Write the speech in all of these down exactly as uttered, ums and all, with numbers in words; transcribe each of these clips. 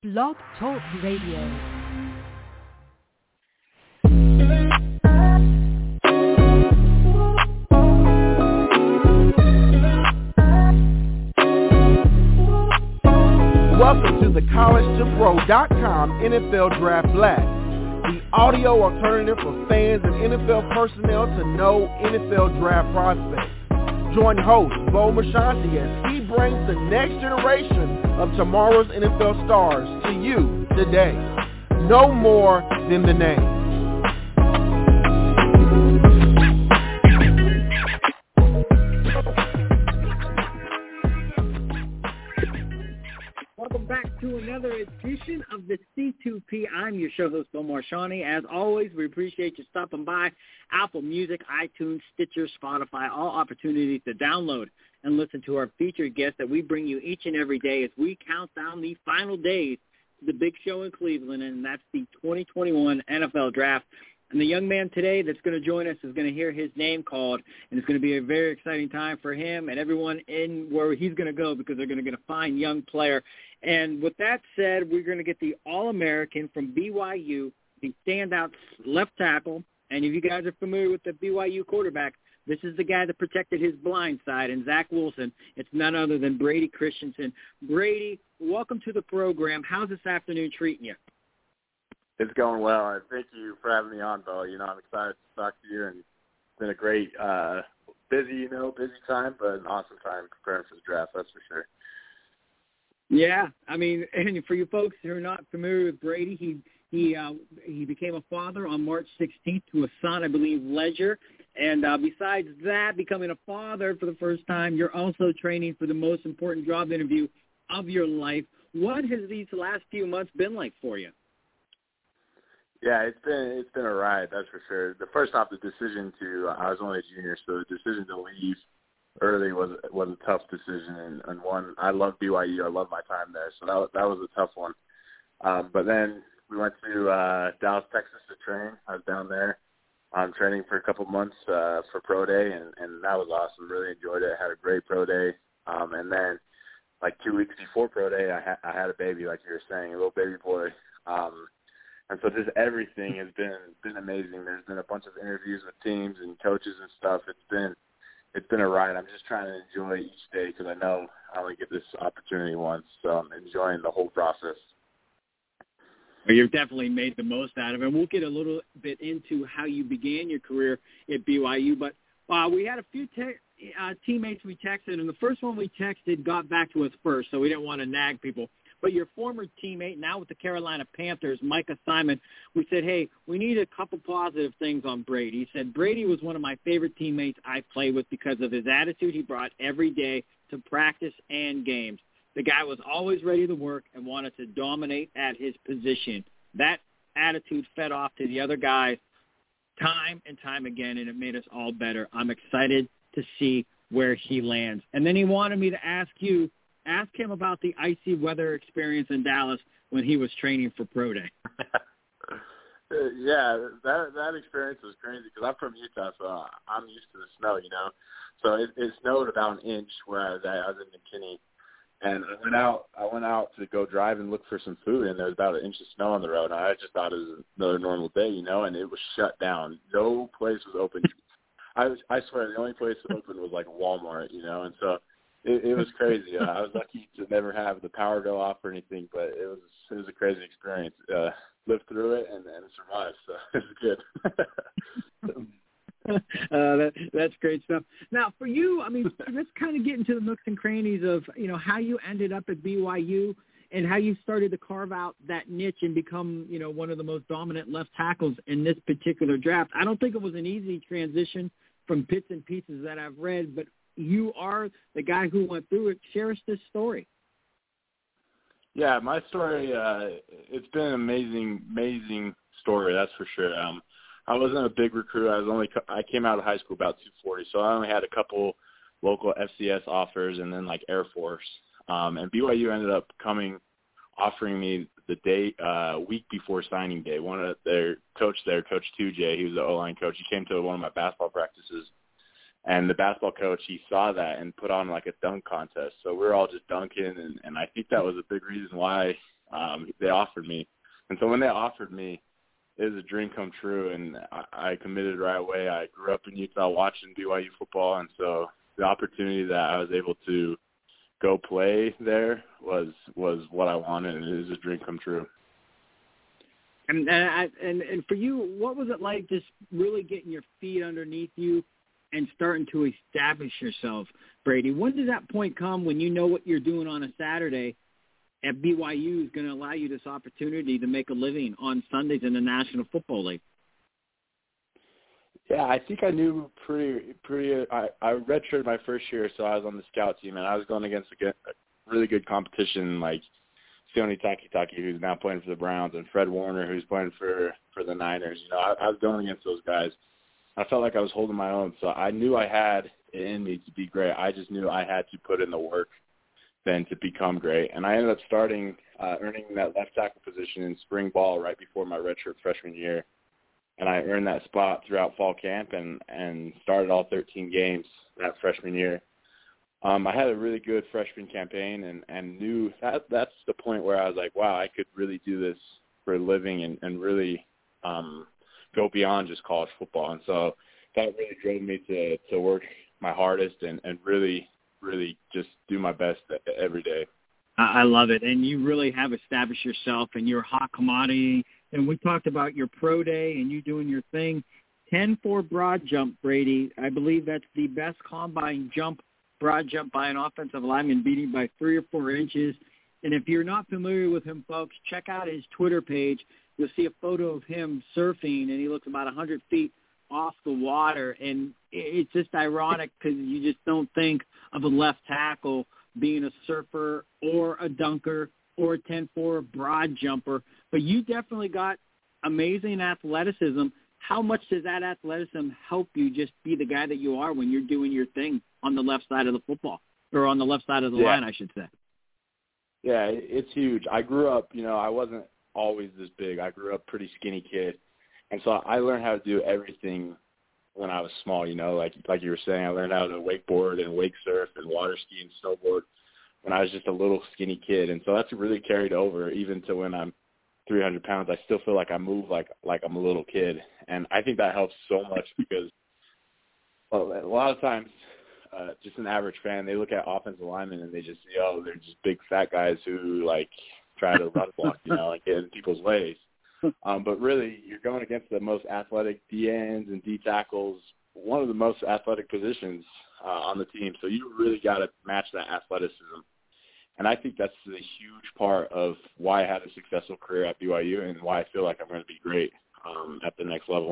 Blog Talk Radio. Welcome to the college to pro dot com N F L Draft Blast, the audio alternative for fans and N F L personnel to know N F L draft prospects. Join host Bo Marchionte as he brings the next generation of tomorrow's N F L stars to you today. No more than the name. Welcome back to another edition of the C two P. I'm your show host, Bo Marchionte. As always, we appreciate you stopping by. Apple Music, iTunes, Stitcher, Spotify, all opportunities to download and listen to our featured guests that we bring you each and every day as we count down the final days to the big show in Cleveland, and that's the twenty twenty-one N F L Draft. And the young man today that's going to join us is going to hear his name called, and it's going to be a very exciting time for him and everyone in where he's going to go because they're going to get a fine young player. And with that said, we're going to get the All-American from B Y U, the standout left tackle. And if you guys are familiar with the B Y U quarterback, this is the guy that protected his blind side, and Zach Wilson. It's none other than Brady Christensen. Brady, welcome to the program. How's this afternoon treating you? It's going well, and thank you for having me on, Bo. You know, I'm excited to talk to you, and it's been a great, uh, busy, you know, busy time, but an awesome time preparing for the draft, that's for sure. Yeah, I mean, and for you folks who are not familiar with Brady, he he uh, he became a father on March sixteenth to a son, I believe, Ledger. And uh, besides that, becoming a father for the first time, you're also training for the most important job interview of your life. What has these last few months been like for you? Yeah, it's been it's been a ride, that's for sure. The first off, the decision to I was only a junior, so the decision to leave early was was a tough decision, and, and one I love B Y U, I love my time there, so that that was a tough one. Um, but then we went to uh, Dallas, Texas to train. I was down there um, training for a couple months uh, for Pro Day, and, and that was awesome. Really enjoyed it. Had a great Pro Day, um, and then like two weeks before Pro Day, I, ha- I had a baby, like you were saying, a little baby boy. Um, And so just everything has been been amazing. There's been a bunch of interviews with teams and coaches and stuff. It's been it's been a ride. I'm just trying to enjoy each day because I know I only get this opportunity once. So I'm enjoying the whole process. Well, you've definitely made the most out of it. We'll get a little bit into how you began your career at B Y U. But uh, we had a few te- uh, teammates we texted, and the first one we texted got back to us first, so we didn't want to nag people. But your former teammate, now with the Carolina Panthers, Micah Simon, we said, hey, we need a couple positive things on Brady. He said, Brady was one of my favorite teammates I played with because of his attitude he brought every day to practice and games. The guy was always ready to work and wanted to dominate at his position. That attitude fed off to the other guys time and time again, and it made us all better. I'm excited to see where he lands. And then he wanted me to ask you, ask him about the icy weather experience in Dallas when he was training for Pro Day. yeah, that that experience was crazy because I'm from Utah, so I'm used to the snow, you know. So it, it snowed about an inch where I was at. I was in McKinney, and I went out. I went out to go drive and look for some food, and there was about an inch of snow on the road. And I just thought it was another normal day, you know, and it was shut down. No place was open. I was, I swear, the only place open was like Walmart, you know, and so. It, it was crazy. Uh, I was lucky to never have the power go off or anything, but it was it was a crazy experience. Uh, lived through it and, and survived, so it was good. uh, that, that's great stuff. Now, for you, I mean, let's kind of get into the nooks and crannies of, you know, how you ended up at B Y U and how you started to carve out that niche and become, you know, one of the most dominant left tackles in this particular draft. I don't think it was an easy transition from bits and pieces that I've read, but you are the guy who went through it. Share us this story. Yeah, my story, uh, it's been an amazing, amazing story, that's for sure. Um, I wasn't a big recruit. I was only I came out of high school about two forty, so I only had a couple local F C S offers and then, like, Air Force. Um, and B Y U ended up coming, offering me the day, uh, week before signing day. One of their coach there, Coach two J, he was the O-line coach. He came to one of my basketball practices. And the basketball coach, he saw that and put on like a dunk contest. So we were all just dunking, and, and I think that was a big reason why Um, they offered me. And so when they offered me, it was a dream come true, and I, I committed right away. I grew up in Utah watching B Y U football, and so the opportunity that I was able to go play there was was what I wanted, and it was a dream come true. And and, I, and and for you, what was it like just really getting your feet underneath you and starting to establish yourself, Brady? When does that point come when you know what you're doing on a Saturday at B Y U is going to allow you this opportunity to make a living on Sundays in the National Football League? Yeah, I think I knew pretty pretty. I, I redshirted my first year, so I was on the scout team, and I was going against a, good, a really good competition like Sione Takitaki, who's now playing for the Browns, and Fred Warner, who's playing for, for the Niners. You know, I, I was going against those guys. I felt like I was holding my own, so I knew I had it in me to be great. I just knew I had to put in the work then to become great. And I ended up starting, uh, earning that left tackle position in spring ball right before my redshirt freshman year. And I earned that spot throughout fall camp and, and started all thirteen games that freshman year. Um, I had a really good freshman campaign and, and knew that that's the point where I was like, wow, I could really do this for a living and, and really um, go beyond just college football. And so that really drove me to, to work my hardest and, and really, really just do my best every day. I love it. And you really have established yourself, and you're a hot commodity. And we talked about your pro day and you doing your thing. ten four broad jump, Brady. I believe that's the best combine jump, broad jump by an offensive lineman, beating by three or four inches. And if you're not familiar with him, folks, check out his Twitter page. You'll see a photo of him surfing, and he looks about one hundred feet off the water. And it's just ironic because you just don't think of a left tackle being a surfer or a dunker or a ten four broad jumper. But you definitely got amazing athleticism. How much does that athleticism help you just be the guy that you are when you're doing your thing on the left side of the football, or on the left side of the yeah. line, I should say? Yeah, it's huge. I grew up, you know, I wasn't always this big. I grew up pretty skinny kid. And so I learned how to do everything when I was small, you know, like like you were saying, I learned how to wakeboard and wake surf and water ski and snowboard when I was just a little skinny kid. And so that's really carried over even to when I'm three hundred pounds. I still feel like I move like like I'm a little kid. And I think that helps so much because well, a lot of times uh, just an average fan, they look at offensive linemen and they just see, oh, they're just big fat guys who, like, try to run block, you know, like get in people's ways. Um, but really, you're going against the most athletic D ends and D tackles, one of the most athletic positions uh, on the team. So you really got to match that athleticism. And I think that's a huge part of why I had a successful career at B Y U and why I feel like I'm going to be great um, at the next level.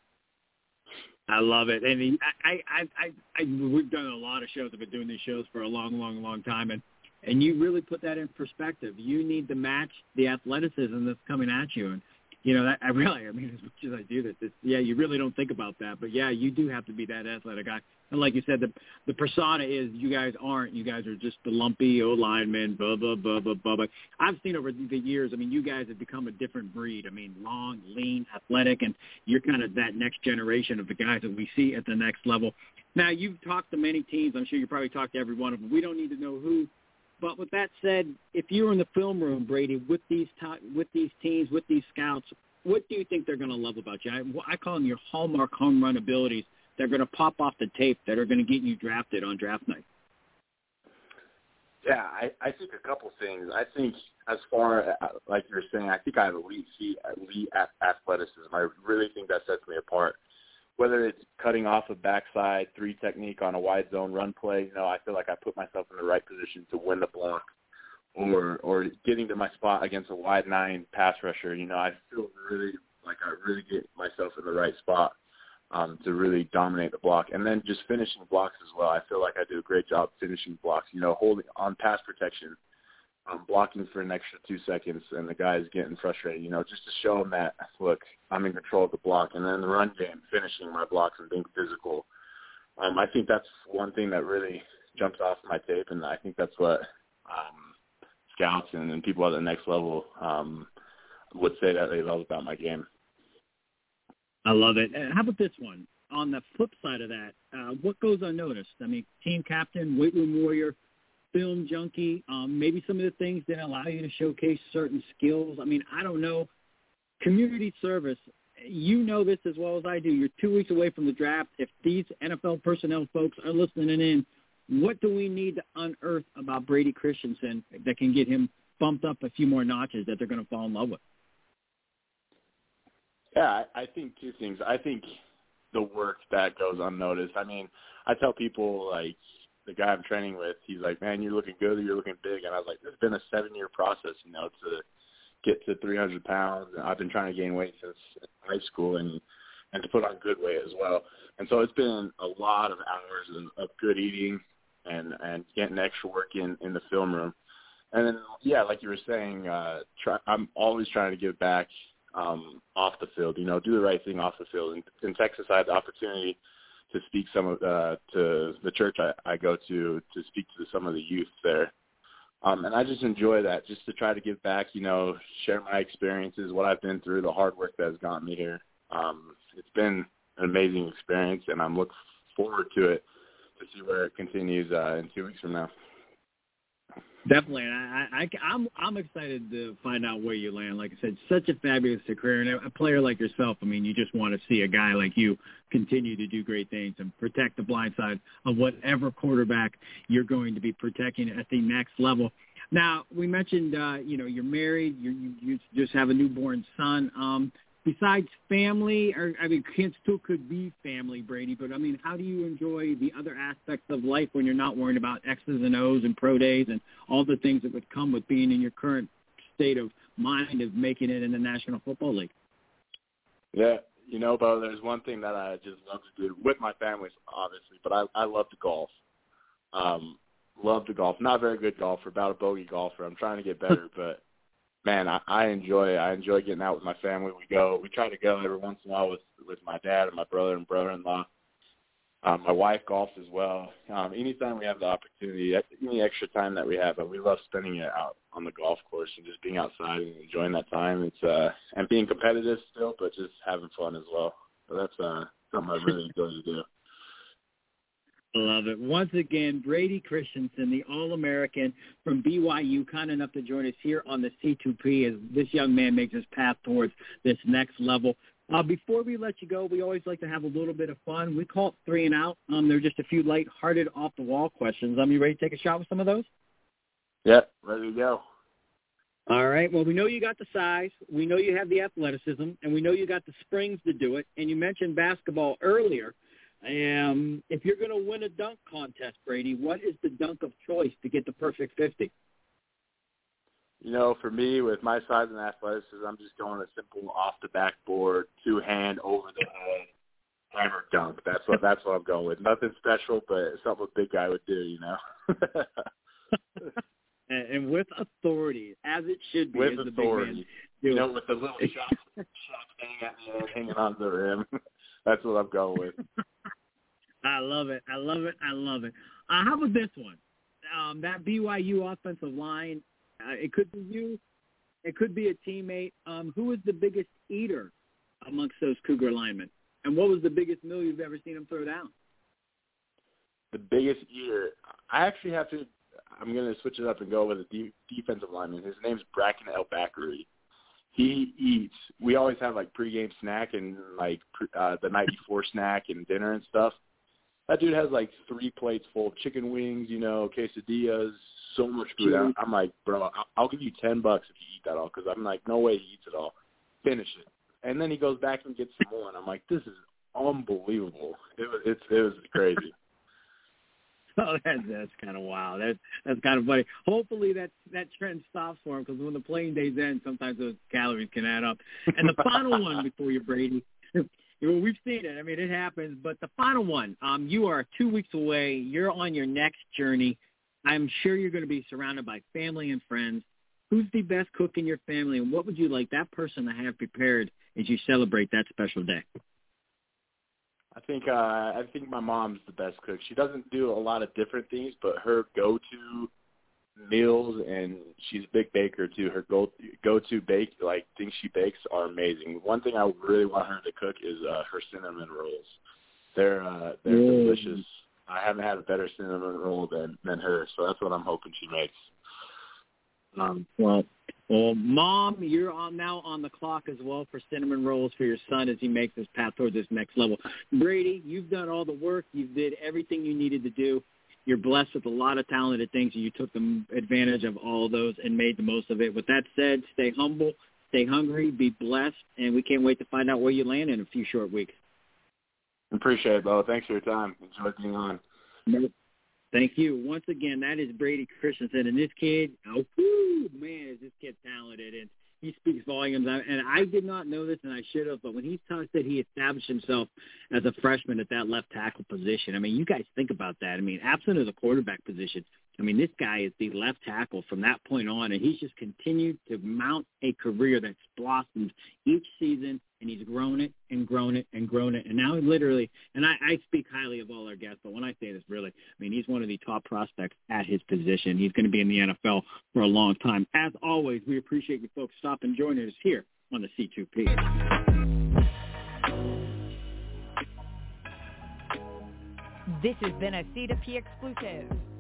I love it. I mean, I, I, I, I, we've done a lot of shows. I've been doing these shows for a long, long, long time. And, and you really put that in perspective. You need to match the athleticism that's coming at you. And, you know, that, I really, I mean, as much as I do this, it's, yeah, you really don't think about that. But, yeah, you do have to be that athletic guy. And like you said, the the persona is you guys aren't. You guys are just the lumpy old linemen, blah, blah, blah, blah, blah, blah. I've seen over the years, I mean, you guys have become a different breed. I mean, long, lean, athletic, and you're kind of that next generation of the guys that we see at the next level. Now, you've talked to many teams. I'm sure you probably talked to every one of them. We don't need to know who. But with that said, if you were in the film room, Brady, with these to- with these teams, with these scouts, what do you think they're going to love about you? I, I call them your hallmark home run abilities. They're going to pop off the tape that are going to get you drafted on draft night. Yeah, I, I think a couple things. I think as far as, like you're saying, I think I have elite feet, elite athleticism. I really think that sets me apart. Whether it's cutting off a backside three technique on a wide zone run play, you know, I feel like I put myself in the right position to win the block, or or getting to my spot against a wide nine pass rusher. You know, I feel really like I really get myself in the right spot um, to really dominate the block. And then just finishing blocks as well. I feel like I do a great job finishing blocks, you know, holding on pass protection, um, blocking for an extra two seconds, and the guy's getting frustrated, you know, just to show them that, look, I'm in control of the block. And then the run game, finishing my blocks and being physical. Um, I think that's one thing that really jumps off my tape, and I think that's what um, scouts and, and people at the next level um, would say that they love about my game. I love it. Uh, how about this one? On the flip side of that, uh, what goes unnoticed? I mean, team captain, weight room warrior, film junkie. Um, maybe some of the things didn't allow you to showcase certain skills. I mean, I don't know. Community service, you know this as well as I do. You're two weeks away from the draft. If these N F L personnel folks are listening in, what do we need to unearth about Brady Christensen that can get him bumped up a few more notches that they're going to fall in love with? Yeah, I, I think two things. I think the work that goes unnoticed. I mean, I tell people, like, the guy I'm training with, he's like, man, you're looking good, you're looking big. And I was like, it's been a seven-year process, you know, to get to three hundred pounds. And I've been trying to gain weight since high school and, and to put on good weight as well. And so it's been a lot of hours of, of good eating and, and getting extra work in, in the film room. And then, yeah, like you were saying, uh, try, I'm always trying to give back um, off the field, you know, do the right thing off the field. In, in Texas, I had the opportunity to speak some of uh, to the church I, I go to to speak to some of the youth there. Um, and I just enjoy that, just to try to give back, you know, share my experiences, what I've been through, the hard work that has gotten me here. Um, it's been an amazing experience, and I'm looking forward to it to see where it continues uh, in two weeks from now. Definitely, and I, I, I'm I'm excited to find out where you land. Like I said, such a fabulous career, and a player like yourself, I mean, you just want to see a guy like you continue to do great things and protect the blind side of whatever quarterback you're going to be protecting at the next level. Now, we mentioned, uh, you know, you're married, you're, you you just have a newborn son. Um, besides family, or I mean, kids still could be family, Brady, but I mean, how do you enjoy the other aspects of life when you're not worrying about X's and O's and pro days and all the things that would come with being in your current state of mind of making it in the National Football League? Yeah, you know, Bo, there's one thing that I just love to do with my family, obviously, but I, I love to golf. Um, love to golf. Not a very good golfer, about a bogey golfer. I'm trying to get better, but man, I, I enjoy I enjoy getting out with my family. We go, we try to go every once in a while with, with my dad and my brother and brother-in-law. Um, my wife golfs as well. Um, anytime we have the opportunity, any extra time that we have, but we love spending it out on the golf course and just being outside and enjoying that time. It's uh, and being competitive still, but just having fun as well. So that's uh, something I really enjoy to do. Love it. Once again, Brady Christensen, the All-American from B Y U, kind enough to join us here on the C two P as this young man makes his path towards this next level. Uh, before we let you go, we always like to have a little bit of fun. We call it three and out. Um, they're just a few light-hearted, off-the-wall questions. Um, you ready to take a shot with some of those? Yep, ready to go. All right. Well, we know you got the size. We know you have the athleticism, and we know you got the springs to do it. And you mentioned basketball earlier. Um, if you're going to win a dunk contest, Brady, what is the dunk of choice to get the perfect fifty? You know, for me, with my size and athleticism, I'm just going a simple off the backboard, two hand over the head, hammer dunk. That's what that's what I'm going with. Nothing special, but something a big guy would do. You know. and, and with authority, as it should be. With as authority, the big man you know, with the little shot, shot hanging at the end, hanging on the rim. That's what I'm going with. I love it. I love it. I love it. Uh, how about this one? Um, that B Y U offensive line, uh, it could be you. It could be a teammate. Um, who is the biggest eater amongst those Cougar linemen? And what was the biggest meal you've ever seen him throw down? The biggest eater, I actually have to, I'm going to switch it up and go with a de- defensive lineman. His name's Bracken El-Bakri. He eats. We always have like pregame snack and like uh, the night before snack and dinner and stuff. That dude has like three plates full of chicken wings, you know, quesadillas, so much food. I'm, I'm like, bro, I'll, I'll give you ten bucks if you eat that all, because I'm like, no way he eats it all. Finish it. And then he goes back and gets some more, and I'm like, this is unbelievable. It was it's it was crazy. Oh, that's that's kind of wild. That's that's kind of funny. Hopefully that that trend stops for him, because when the playing days end, sometimes those calories can add up. And the final one before you, Brady. Well, we've seen it. I mean, it happens. But the final one, um, you are two weeks away. You're on your next journey. I'm sure you're going to be surrounded by family and friends. Who's the best cook in your family, and what would you like that person to have prepared as you celebrate that special day? I think uh, I think my mom's the best cook. She doesn't do a lot of different things, but her go-to meals, and she's a big baker too. Her go go-to bake like things she bakes are amazing. One thing I really want her to cook is uh, her cinnamon rolls. They're uh, they're mm. delicious. I haven't had a better cinnamon roll than than her, so that's what I'm hoping she makes. Um, well, well, Mom, you're on now on the clock as well for cinnamon rolls for your son as he makes his path towards this next level. Brady, you've done all the work. You did everything you needed to do. You're blessed with a lot of talented things, and you took the advantage of all of those and made the most of it. With that said, stay humble, stay hungry, be blessed, and we can't wait to find out where you land in a few short weeks. Appreciate it, Bo. Thanks for your time. Enjoy being on. Nope. Thank you. Once again, that is Brady Christensen, and this kid, oh, whoo, man, is this kid talented, and he speaks volumes. And I did not know this, and I should have, but when he talks that he established himself as a freshman at that left tackle position, I mean, you guys think about that. I mean, absent of the quarterback position, I mean, this guy is the left tackle from that point on, and he's just continued to mount a career that's blossomed each season, and he's grown it and grown it and grown it. And now literally, and I, I speak highly of all our guests, but when I say this really, I mean, he's one of the top prospects at his position. He's going to be in the N F L for a long time. As always, we appreciate you folks stopping and joining us here on the C two P. This has been a C two P exclusive.